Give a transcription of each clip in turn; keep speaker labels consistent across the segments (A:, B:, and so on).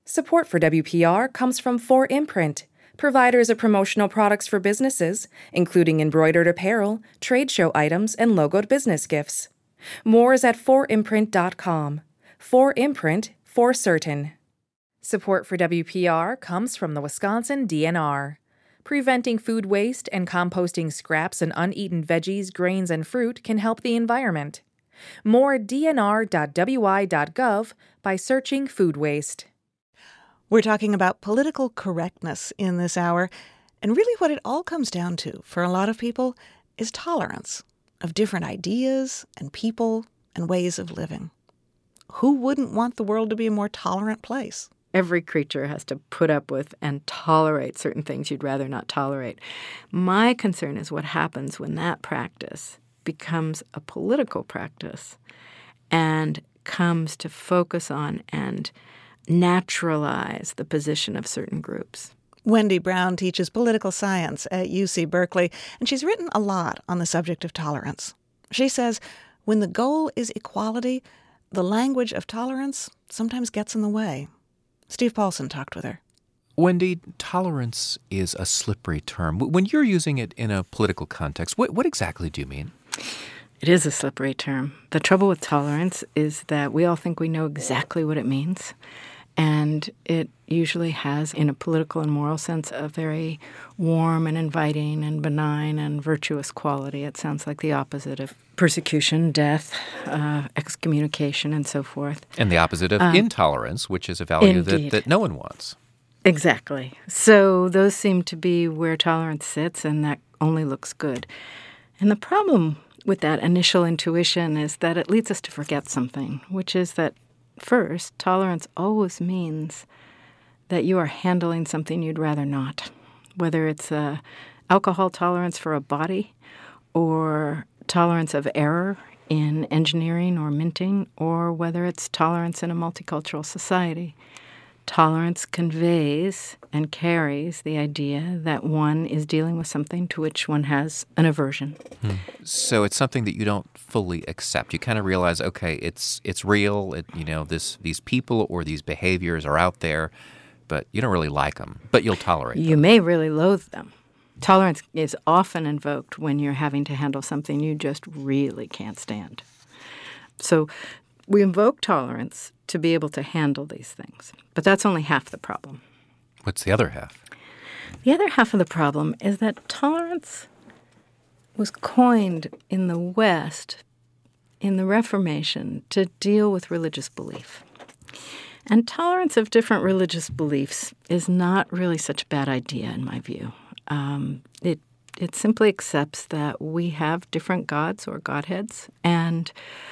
A: Support for WPR comes from 4imprint, providers of promotional products for businesses, including embroidered apparel, trade show items, and logoed business gifts. More is at 4imprint.com. 4imprint, for certain. Support for WPR comes from the Wisconsin DNR. Preventing food waste and composting scraps and uneaten veggies, grains, and fruit can help the environment. More at dnr.wi.gov by searching food waste.
B: We're talking about political correctness in this hour, and really what it all comes down to for a lot of people is tolerance of different ideas and people and ways of living. Who wouldn't want the world to be a more tolerant place?
C: Every creature has to put up with and tolerate certain things you'd rather not tolerate. My concern is what happens when that practice becomes a political practice and comes to focus on and naturalize the position of certain groups.
B: Wendy Brown teaches political science at UC Berkeley, and she's written a lot on the subject of tolerance. She says when the goal is equality, the language of tolerance sometimes gets in the way. Steve Paulson talked with her.
D: Wendy, tolerance is a slippery term. When you're using it in a political context, what exactly do you mean?
C: It is a slippery term. The trouble with tolerance is that we all think we know exactly what it means. And it usually has, in a political and moral sense, a very warm and inviting and benign and virtuous quality. It sounds like the opposite of persecution, death, excommunication, and so forth.
D: And the opposite of intolerance, which is a value that no one wants.
C: Exactly. So those seem to be where tolerance sits, and that only looks good. And the problem with that initial intuition is that it leads us to forget something, which is that first, tolerance always means that you are handling something you'd rather not, whether it's alcohol tolerance for a body or tolerance of error in engineering or minting, or whether it's tolerance in a multicultural society. Tolerance conveys and carries the idea that one is dealing with something to which one has an aversion.
D: So it's something that you don't fully accept. You kind of realize, okay, it's real. These people or these behaviors are out there, but you don't really like them. But you'll tolerate them.
C: You may really loathe them. Tolerance is often invoked when you're having to handle something you just really can't stand. So we invoke tolerance to be able to handle these things. But that's only half the problem.
D: What's the other half?
C: The other half of the problem is that tolerance was coined in the West in the Reformation to deal with religious belief. And tolerance of different religious beliefs is not really such a bad idea, in my view. It simply accepts that we have different gods or godheads and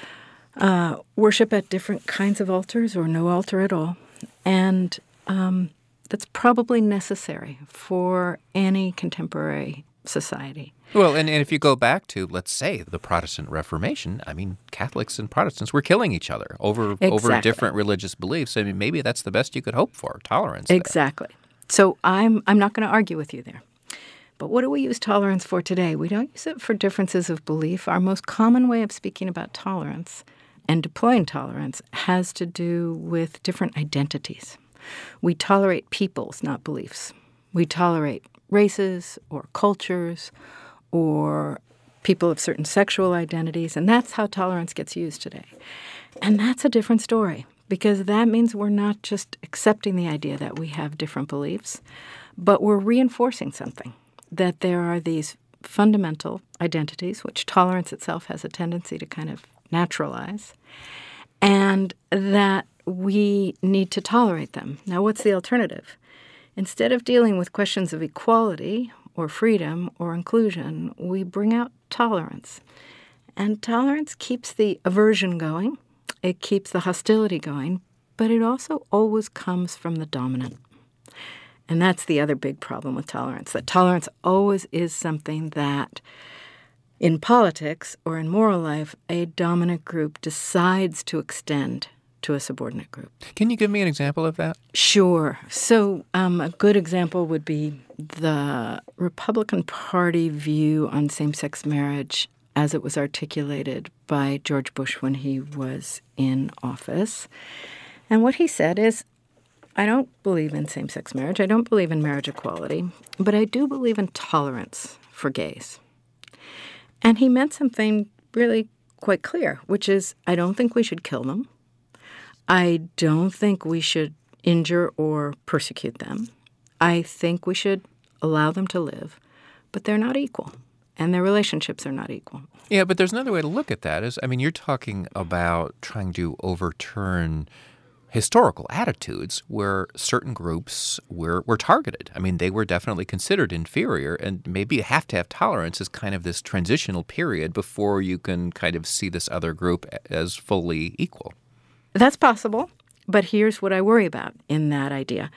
C: worship at different kinds of altars or no altar at all. And that's probably necessary for any contemporary society.
D: Well, and if you go back to, let's say, the Protestant Reformation, I mean, Catholics and Protestants were killing each other over different religious beliefs. I mean, maybe that's the best you could hope for, tolerance.
C: Exactly. So I'm not going to argue with you there. But what do we use tolerance for today? We don't use it for differences of belief. Our most common way of speaking about tolerance and deploying tolerance has to do with different identities. We tolerate peoples, not beliefs. We tolerate races or cultures or people of certain sexual identities, and that's how tolerance gets used today. And that's a different story, because that means we're not just accepting the idea that we have different beliefs, but we're reinforcing something, that there are these fundamental identities, which tolerance itself has a tendency to kind of naturalize, and that we need to tolerate them. Now, what's the alternative? Instead of dealing with questions of equality or freedom or inclusion, we bring out tolerance. And tolerance keeps the aversion going, it keeps the hostility going, but it also always comes from the dominant. And that's the other big problem with tolerance, that tolerance always is something that, in politics or in moral life, a dominant group decides to extend to a subordinate group.
D: Can you give me an example of that?
C: Sure. So a good example would be the Republican Party view on same-sex marriage as it was articulated by George Bush when he was in office. And what he said is, I don't believe in same-sex marriage. I don't believe in marriage equality. But I do believe in tolerance for gays. And he meant something really quite clear, which is I don't think we should kill them. I don't think we should injure or persecute them. I think we should allow them to live. But they're not equal. And their relationships are not equal.
D: Yeah, but there's another way to look at that. You're talking about trying to overturn historical attitudes where certain groups were targeted. They were definitely considered inferior, and maybe you have to have tolerance as kind of this transitional period before you can kind of see this other group as fully equal.
C: That's possible, but here's what I worry about in that idea.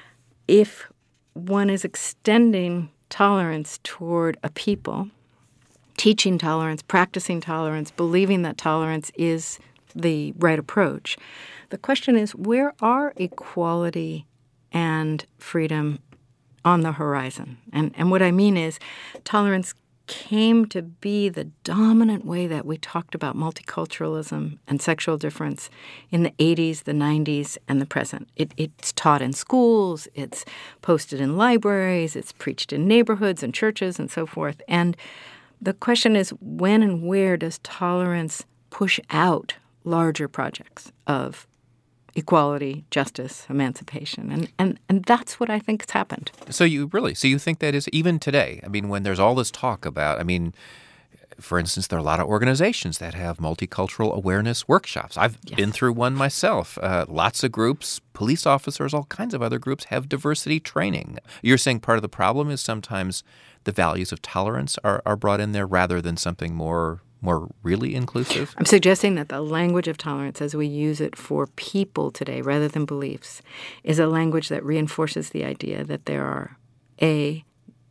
C: If one is extending tolerance toward a people, teaching tolerance, practicing tolerance, believing that tolerance is the right approach, the question is, where are equality and freedom on the horizon? And what I mean is tolerance came to be the dominant way that we talked about multiculturalism and sexual difference in the 80s, the 90s, and the present. It's taught in schools, it's posted in libraries, it's preached in neighborhoods and churches and so forth. And the question is, when and where does tolerance push out larger projects of equality, justice, emancipation. And that's what I think has happened.
D: So you think that is even today? When there's all this talk about, for instance, there are a lot of organizations that have multicultural awareness workshops. I've been through one myself. Lots of groups, police officers, all kinds of other groups have diversity training. You're saying part of the problem is sometimes the values of tolerance are brought in there rather than something more really inclusive?
C: I'm suggesting that the language of tolerance as we use it for people today rather than beliefs is a language that reinforces the idea that there are A,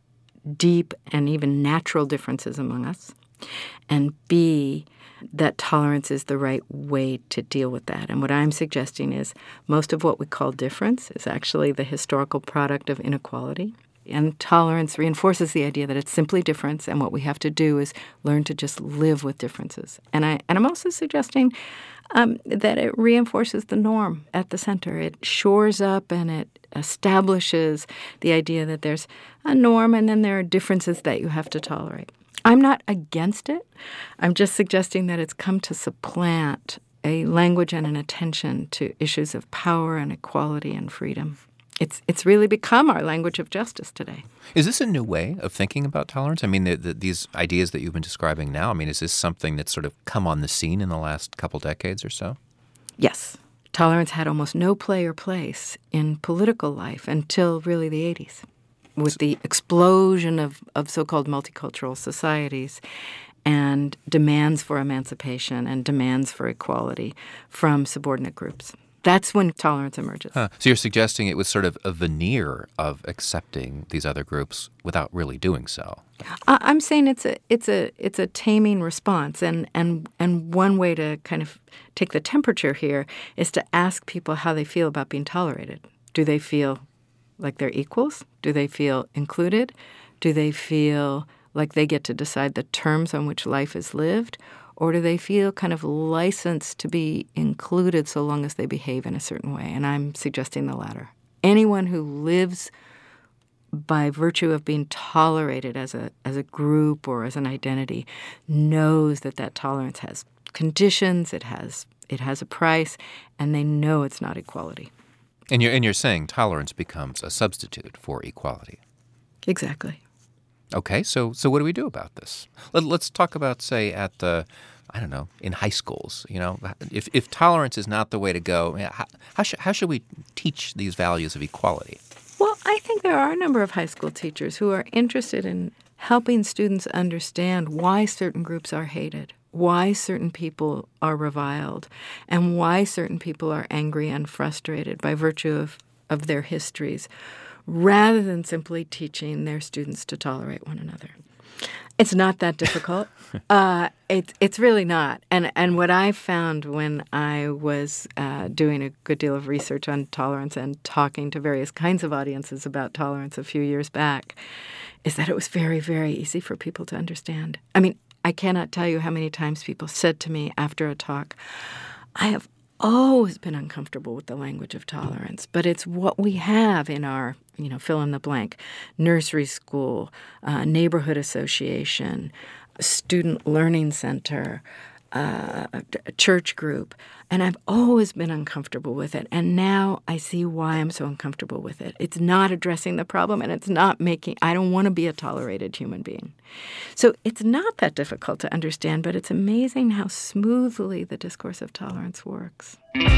C: deep and even natural differences among us, and B, that tolerance is the right way to deal with that. And what I'm suggesting is most of what we call difference is actually the historical product of inequality. And tolerance reinforces the idea that it's simply difference, and what we have to do is learn to just live with differences. And I'm also suggesting that it reinforces the norm at the center. It shores up and it establishes the idea that there's a norm and then there are differences that you have to tolerate. I'm not against it. I'm just suggesting that it's come to supplant a language and an attention to issues of power and equality and freedom. It's really become our language of justice today.
D: Is this a new way of thinking about tolerance? These ideas that you've been describing now, is this something that's sort of come on the scene in the last couple decades or so?
C: Yes. Tolerance had almost no play or place in political life until really the 80s, with the explosion of so-called multicultural societies and demands for emancipation and demands for equality from subordinate groups. That's when tolerance emerges.
D: So you're suggesting it was sort of a veneer of accepting these other groups without really doing so.
C: I'm saying it's a taming response, and one way to kind of take the temperature here is to ask people how they feel about being tolerated. Do they feel like they're equals? Do they feel included? Do they feel like they get to decide the terms on which life is lived? Or do they feel kind of licensed to be included so long as they behave in a certain way? And I'm suggesting the latter. Anyone who lives by virtue of being tolerated as a group or as an identity knows that tolerance has conditions, it has a price, and they know it's not equality.
D: And you're saying tolerance becomes a substitute for equality.
C: Exactly.
D: Okay, so what do we do about this? Let's talk about, say, in high schools. If tolerance is not the way to go, how should we teach these values of equality?
C: Well, I think there are a number of high school teachers who are interested in helping students understand why certain groups are hated, why certain people are reviled, and why certain people are angry and frustrated by virtue of their histories, rather than simply teaching their students to tolerate one another. It's not that difficult. It's really not. And what I found when I was doing a good deal of research on tolerance and talking to various kinds of audiences about tolerance a few years back is that it was very, very easy for people to understand. I cannot tell you how many times people said to me after a talk, I have always been uncomfortable with the language of tolerance, but it's what we have in our, fill in the blank, nursery school, neighborhood association, student learning center, church group. And I've always been uncomfortable with it. And now I see why I'm so uncomfortable with it. It's not addressing the problem, and it's not I don't want to be a tolerated human being. So it's not that difficult to understand, but it's amazing how smoothly the discourse of tolerance works.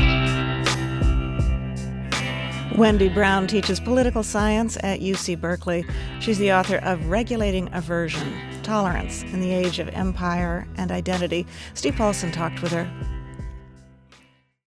B: Wendy Brown teaches political science at UC Berkeley. She's the author of Regulating Aversion, Tolerance in the Age of Empire and Identity. Steve Paulson talked with her.